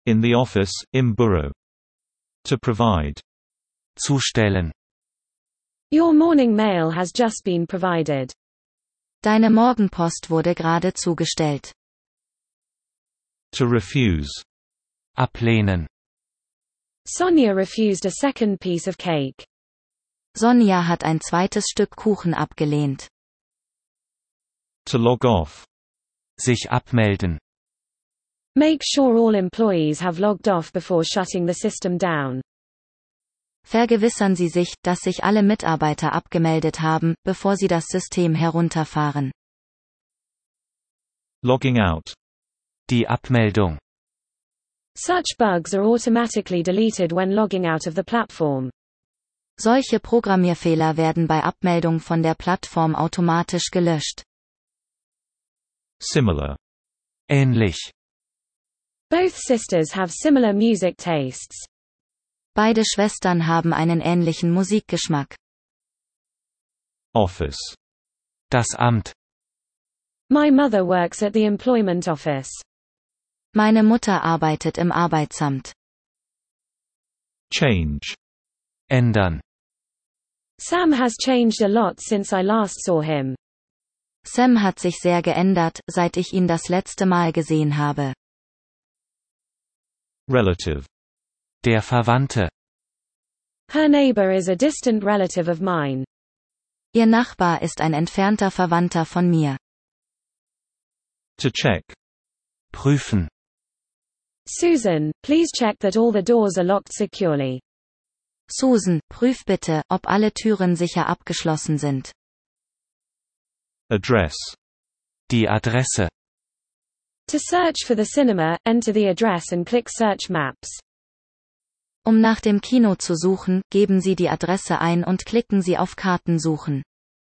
In the office, im Büro. To provide. Zustellen. Your morning mail has just been provided. Deine Morgenpost wurde gerade zugestellt. To refuse. Ablehnen. Sonia refused a second piece of cake. Sonja hat ein zweites Stück Kuchen abgelehnt. To log off. Sich abmelden. Make sure all employees have logged off before shutting the system down. Vergewissern Sie sich, dass sich alle Mitarbeiter abgemeldet haben, bevor Sie das System herunterfahren. Logging out. Die Abmeldung. Such bugs are automatically deleted when logging out of the platform. Solche Programmierfehler werden bei Abmeldung von der Plattform automatisch gelöscht. Similar. Ähnlich. Both sisters have similar music tastes. Beide Schwestern haben einen ähnlichen Musikgeschmack. Office. Das Amt. My mother works at the employment office. Meine Mutter arbeitet im Arbeitsamt. Change. Ändern. Sam has changed a lot since I last saw him. Sam hat sich sehr geändert, seit ich ihn das letzte Mal gesehen habe. Relative. Der Verwandte. Her neighbor is a distant relative of mine. Ihr Nachbar ist ein entfernter Verwandter von mir. To check. Prüfen. Susan, please check that all the doors are locked securely. Susan, prüf bitte, ob alle Türen sicher abgeschlossen sind. Address. Die Adresse. To search for the cinema, enter the address and click Search Maps. Um nach dem Kino zu suchen, geben Sie die Adresse ein und klicken Sie auf Karten suchen.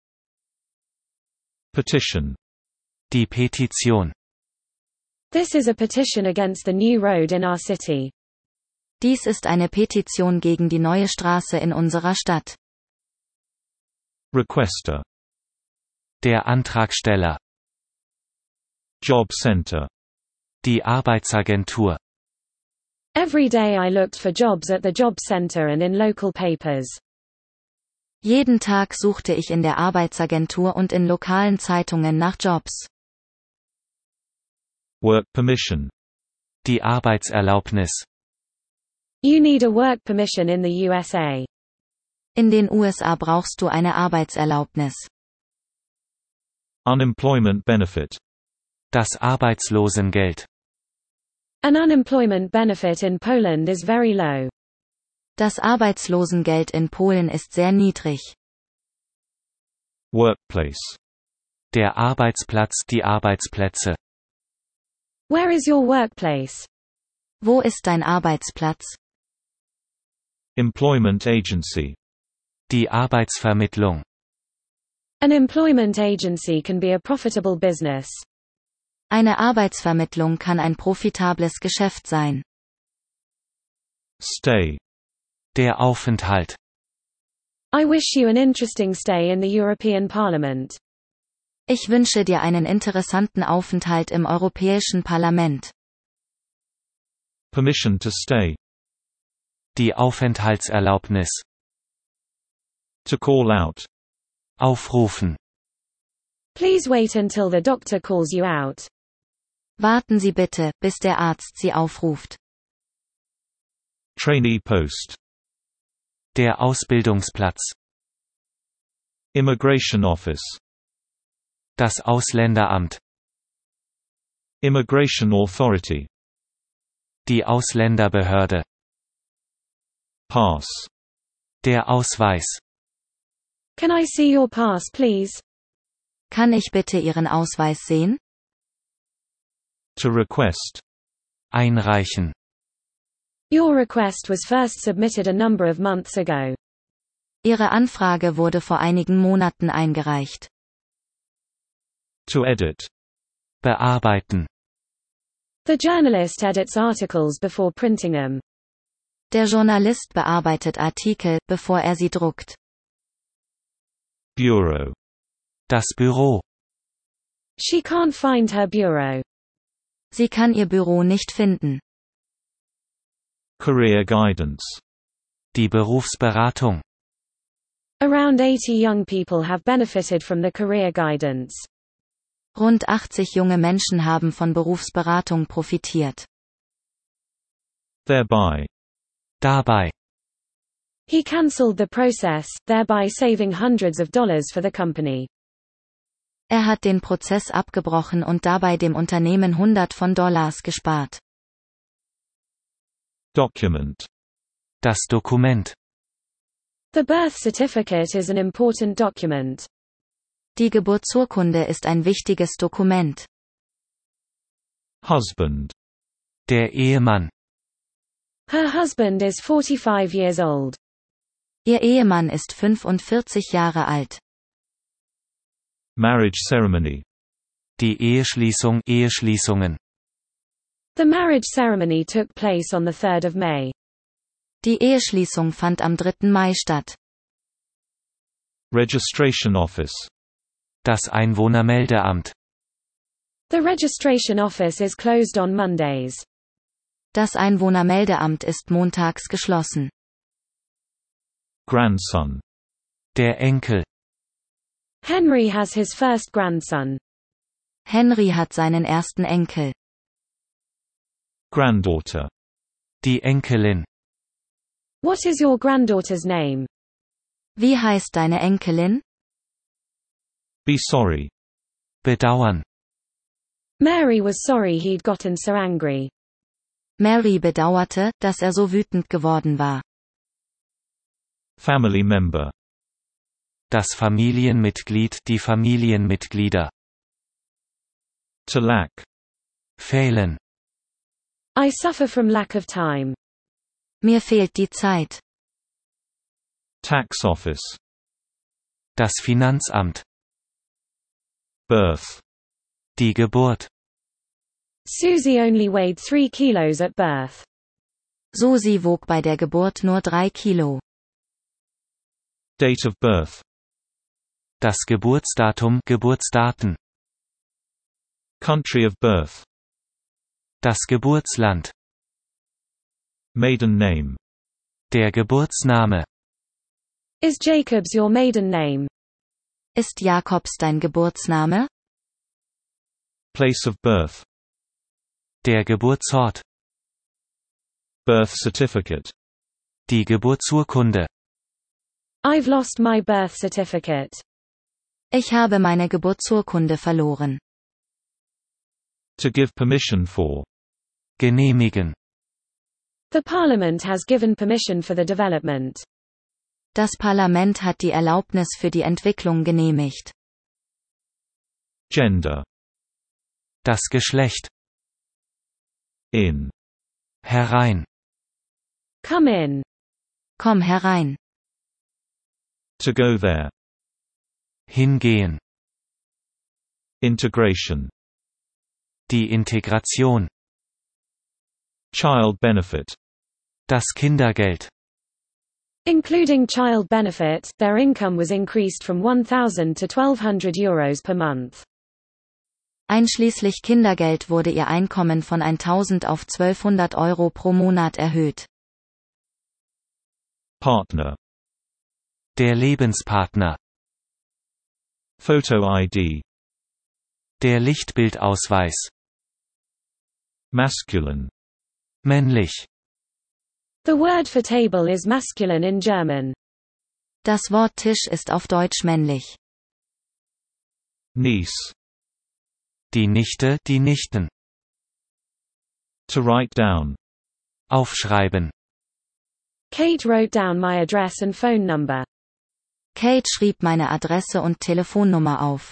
Petition. Die Petition. This is a petition against the new road in our city. Dies ist eine Petition gegen die neue Straße in unserer Stadt. Requester. Der Antragsteller. Job Center. Die Arbeitsagentur. Every day I looked for jobs at the job center and in local papers. Jeden Tag suchte ich in der Arbeitsagentur und in lokalen Zeitungen nach Jobs. Work permission. Die Arbeitserlaubnis. You need a work permission in the USA. In den USA brauchst du eine Arbeitserlaubnis. Unemployment benefit. Das Arbeitslosengeld. An unemployment benefit in Poland is very low. Das Arbeitslosengeld in Polen ist sehr niedrig. Workplace. Der Arbeitsplatz, die Arbeitsplätze. Where is your workplace? Wo ist dein Arbeitsplatz? Employment agency. Die Arbeitsvermittlung. An employment agency can be a profitable business. Eine Arbeitsvermittlung kann ein profitables Geschäft sein. Stay. Der Aufenthalt. I wish you an interesting stay in the European Parliament. Ich wünsche dir einen interessanten Aufenthalt im Europäischen Parlament. Permission to stay. Die Aufenthaltserlaubnis. To call out. Aufrufen. Please wait until the doctor calls you out. Warten Sie bitte, bis der Arzt Sie aufruft. Trainee post. Der Ausbildungsplatz. Immigration office. Das Ausländeramt. Immigration authority. Die Ausländerbehörde. Pass. Der Ausweis. Can I see your pass, please? Kann ich bitte Ihren Ausweis sehen? To request. Einreichen. Your request was first submitted a number of months ago. Ihre Anfrage wurde vor einigen Monaten eingereicht. To edit. Bearbeiten. The journalist edits articles before printing them. Der Journalist bearbeitet Artikel, bevor er sie druckt. Bureau. Das Büro. She can't find her bureau. Sie kann ihr Büro nicht finden. Career guidance. Die Berufsberatung. Around 80 young people have benefited from the career guidance. Rund 80 junge Menschen haben von Berufsberatung profitiert. Thereby. Dabei. He cancelled the process, thereby saving hundreds of dollars for the company. Er hat den Prozess abgebrochen und dabei dem Unternehmen $100 gespart. Document. Das Dokument. The birth certificate is an important document. Die Geburtsurkunde ist ein wichtiges Dokument. Husband. Der Ehemann. Her husband is 45 years old. Ihr Ehemann ist 45 Jahre alt. Marriage ceremony. Die Eheschließung, Eheschließungen. The marriage ceremony took place on the 3rd of May. Die Eheschließung fand am 3. Mai statt. Registration office. Das Einwohnermeldeamt. The registration office is closed on Mondays. Das Einwohnermeldeamt ist montags geschlossen. Grandson. Der Enkel. Henry has his first grandson. Henry hat seinen ersten Enkel. Granddaughter. Die Enkelin. What is your granddaughter's name? Wie heißt deine Enkelin? Be sorry. Bedauern. Mary was sorry he'd gotten so angry. Mary bedauerte, dass er so wütend geworden war. Family member. Das Familienmitglied, die Familienmitglieder. To lack. Fehlen. I suffer from lack of time. Mir fehlt die Zeit. Tax office. Das Finanzamt. Birth. Die Geburt. Susie only weighed 3 kilos at birth. Susi wog bei der Geburt nur 3 Kilo. Date of birth. Das Geburtsdatum, Geburtsdaten. Country of birth. Das Geburtsland. Maiden name. Der Geburtsname. Is Jacobs your maiden name? Ist Jakobs dein Geburtsname? Place of birth. Der Geburtsort. Birth certificate. Die Geburtsurkunde. I've lost my birth certificate. Ich habe meine Geburtsurkunde verloren. To give permission for. Genehmigen. The Parliament has given permission for the development. Das Parlament hat die Erlaubnis für die Entwicklung genehmigt. Gender. Das Geschlecht. In. Herein. Come in. Komm herein. To go there. Hingehen. Integration. Die Integration. Child benefit. Das Kindergeld. Including child benefit, their income was increased from €1,000 to €1,200 per month. Einschließlich Kindergeld wurde ihr Einkommen von 1.000 auf 1.200 Euro pro Monat erhöht. Partner. Der Lebenspartner. Photo ID. Der Lichtbildausweis. Masculine. Männlich. The word for table is masculine in German. Das Wort Tisch ist auf Deutsch männlich. Niece. Die Nichte, die Nichten. To write down. Aufschreiben. Kate wrote down my address and phone number. Kate schrieb meine Adresse und Telefonnummer auf.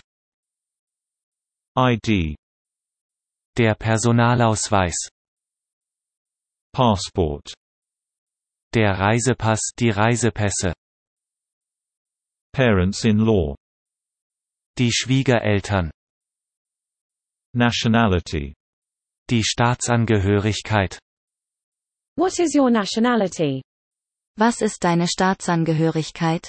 ID. Der Personalausweis. Passport. Der Reisepass, die Reisepässe. Parents-in-law. Die Schwiegereltern. Nationality. Die Staatsangehörigkeit. What is your nationality? Was ist deine Staatsangehörigkeit?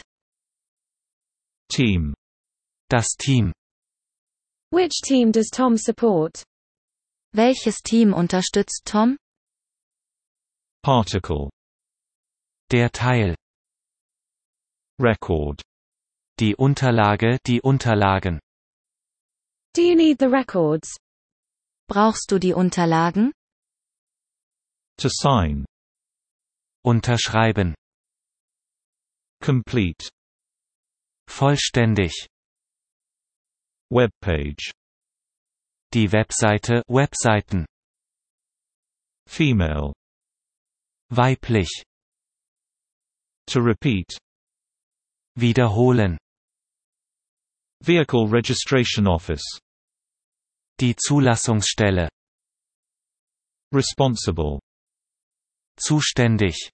Team. Das Team. Which team does Tom support? Welches Team unterstützt Tom? Particle. Der Teil. Record. Die Unterlage, die Unterlagen. Do you need the records? Brauchst du die Unterlagen? To sign. Unterschreiben. Complete. Vollständig. Webpage. Die Webseite, Webseiten. Female. Weiblich. To repeat. Wiederholen. Vehicle Registration Office. Die Zulassungsstelle. Responsible. Zuständig.